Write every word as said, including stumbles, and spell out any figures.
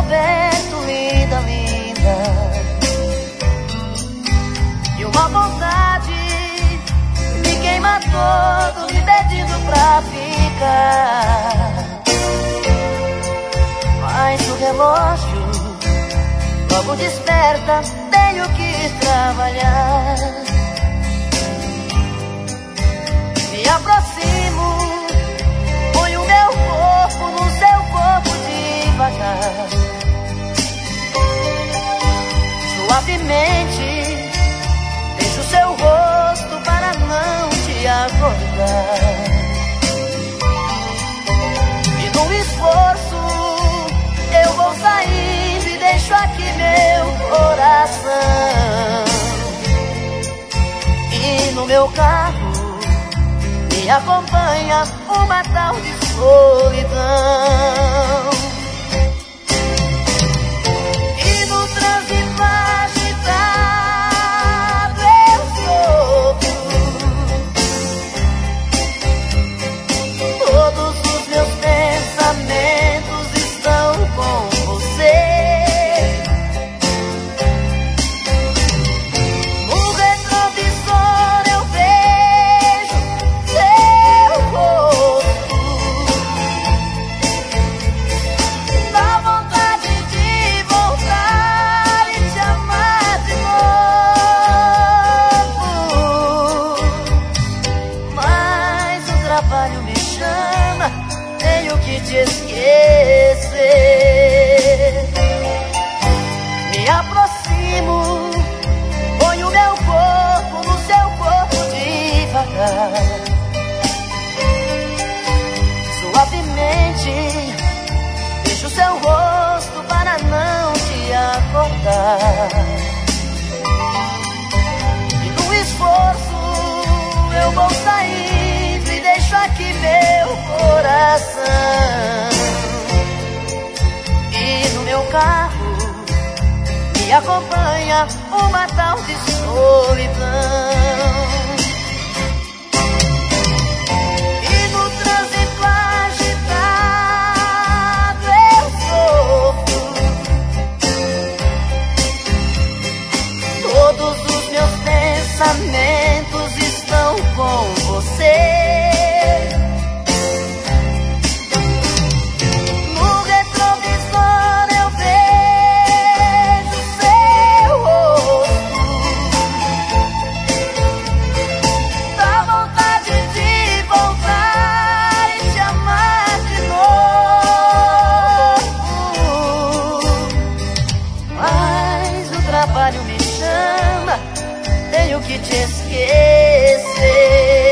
aberto, linda, linda. E uma vontade me queima todo, me pedindo pra ficar. Mas o relógio logo desperta, tenho que trabalhar. Me aproximo, ponho o meu corpo no seu corpo devagar. Suavemente, deixo o seu rosto para não te acordar. E no esforço, eu vou saindo e deixo aqui meu coração. E no meu carro me acompanha uma tal de solidão. E no trânsito agitado eu sofro. Todos os meus pensamentos estão com você. No retrovisor eu vejo seu rosto. Dá vontade de voltar e te amar de novo. Mas o trabalho me chama, tenho que te esquecer. Me aproximo, ponho meu corpo no seu corpo devagar. Suavemente, deixo o seu rosto para não te acordar. E no esforço, eu vou saindo e deixo aqui meu coração. E no meu carro me acompanha uma tal de solidão. E no trânsito agitado eu sofro. Todos os meus pensamentos estão com você. No retrovisor eu vejo seu rosto. Dá vontade de voltar e te amar de novo. Mas o trabalho me chama, tenho que te esquecer.